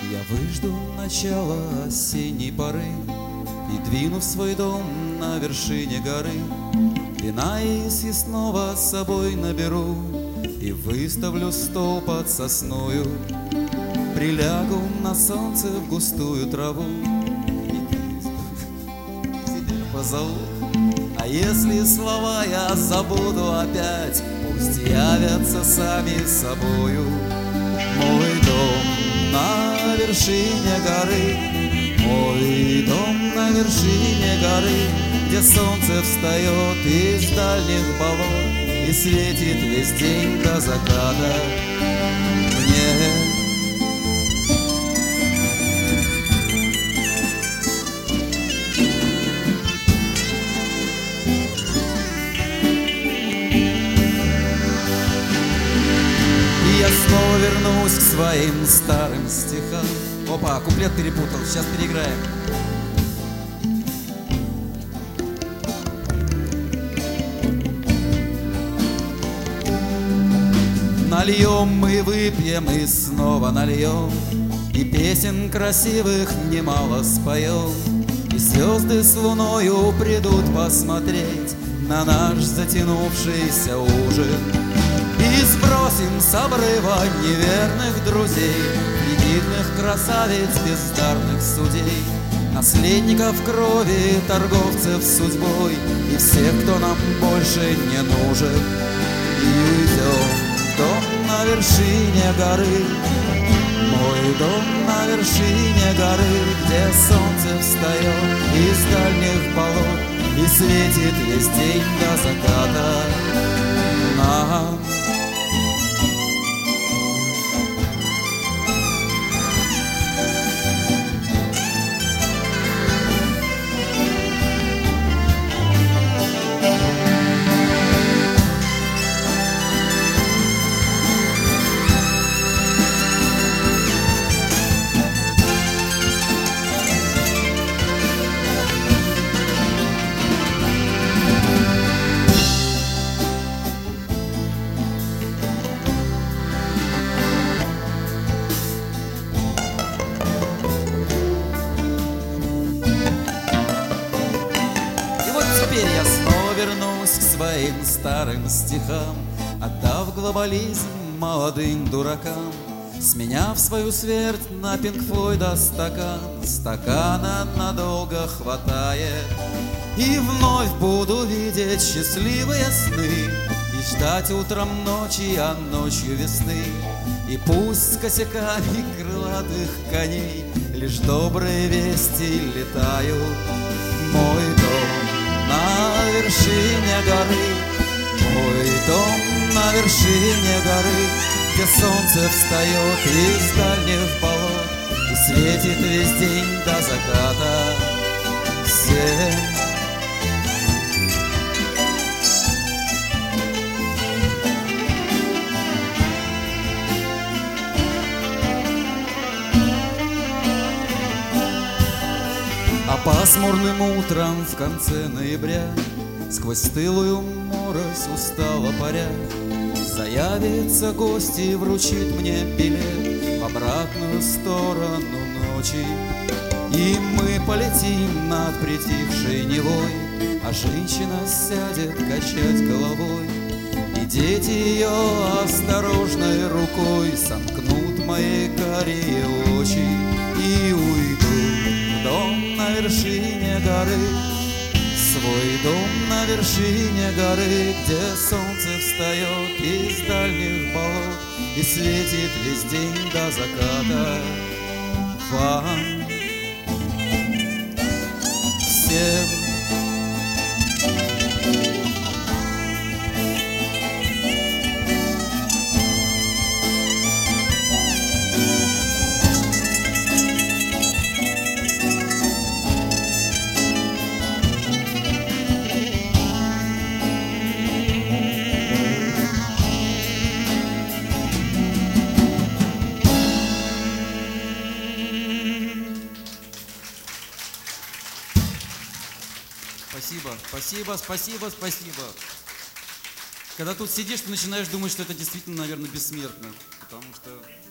Я выжду начала осенней поры и двину в свой дом на вершине горы. Вина и съестного с собой наберу и выставлю стол под сосною. Прилягу на солнце в густую траву и тебе позову. А если слова я забуду опять, пусть явятся сами собою. Мой дом на вершине горы, мой дом на вершине горы, где солнце встает из дальних болот и светит весь день до заката. Мне я снова вернусь к своим старым стихам. Опа, куплет перепутал, сейчас переиграем. Нальем мы, выпьем и снова нальем, и песен красивых немало споем, и звезды с луною придут посмотреть на наш затянувшийся ужин. И сбросим с обрыва неверных друзей, фригидных красавиц, бездарных судей, наследников крови, торговцев судьбой и всех, кто нам больше не нужен. И уйдем в дом на вершине горы, мой дом на вершине горы, где солнце встает из дальних болот и светит весь день до заката. Нам теперь я снова вернусь к своим старым стихам, отдав глобализм молодым дуракам, сменяв свою смерть на Пинк Флойда стакан. Стакана надолго хватает, и вновь буду видеть счастливые сны и ждать утром ночи, а ночью весны. И пусть с косяками крылатых коней лишь добрые вести летают. Мой дом на вершине горы, мой дом на вершине горы, где солнце встает из дальних болот и светит весь день до заката. Всем а пасмурным утром в конце ноября, сквозь стылую морось устало паря, заявится гость и вручит мне билет в обратную сторону ночи. И мы полетим над притихшей Невой, а женщина сядет качать головой, и дети ее осторожной рукой сомкнут мои карие очи. И уйду в дом на вершине горы, свой дом на вершине горы, где солнце встает из дальних болот и светит весь день до заката. Вам всем Спасибо. Когда тут сидишь, ты начинаешь думать, что это действительно, наверное, бессмертно. Потому что